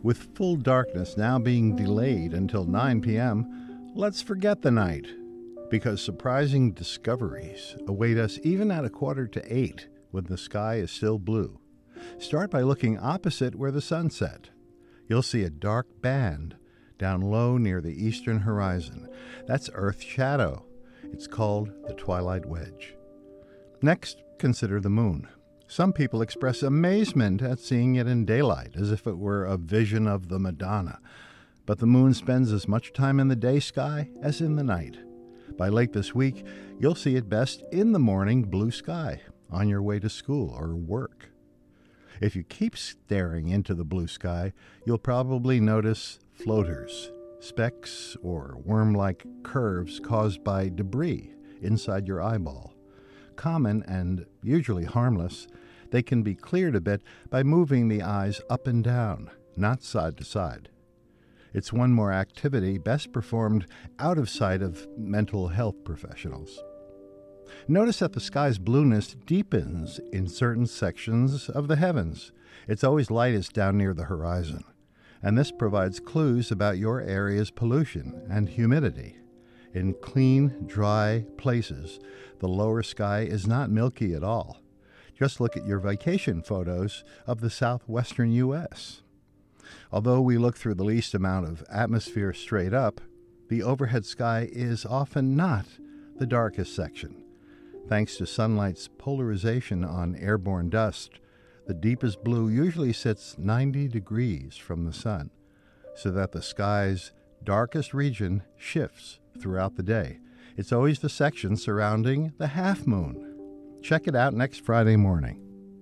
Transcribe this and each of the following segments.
With full darkness now being delayed until 9 p.m., let's forget the night, because surprising discoveries await us even at 7:45 when the sky is still blue. Start by looking opposite where the sun set. You'll see a dark band down low near the eastern horizon. That's Earth's shadow. It's called the Twilight Wedge. Next, consider the moon. Some people express amazement at seeing it in daylight, as if it were a vision of the Madonna. But the moon spends as much time in the day sky as in the night. By late this week, you'll see it best in the morning blue sky, on your way to school or work. If you keep staring into the blue sky, you'll probably notice floaters, specks or worm-like curves caused by debris inside your eyeball. Common and usually harmless, they can be cleared a bit by moving the eyes up and down, not side to side. It's one more activity best performed out of sight of mental health professionals. Notice that the sky's blueness deepens in certain sections of the heavens. It's always lightest down near the horizon, and this provides clues about your area's pollution and humidity. In clean, dry places, the lower sky is not milky at all. Just look at your vacation photos of the southwestern U.S. Although we look through the least amount of atmosphere straight up, the overhead sky is often not the darkest section. Thanks to sunlight's polarization on airborne dust, the deepest blue usually sits 90 degrees from the sun, so that the sky's darkest region shifts throughout the day. It's always the section surrounding the half moon. Check it out next Friday morning.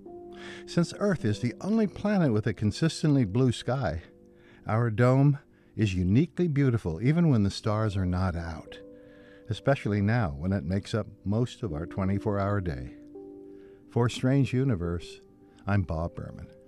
Since Earth is the only planet with a consistently blue sky, our dome is uniquely beautiful even when the stars are not out, especially now when it makes up most of our 24-hour day. For Strange Universe, I'm Bob Berman.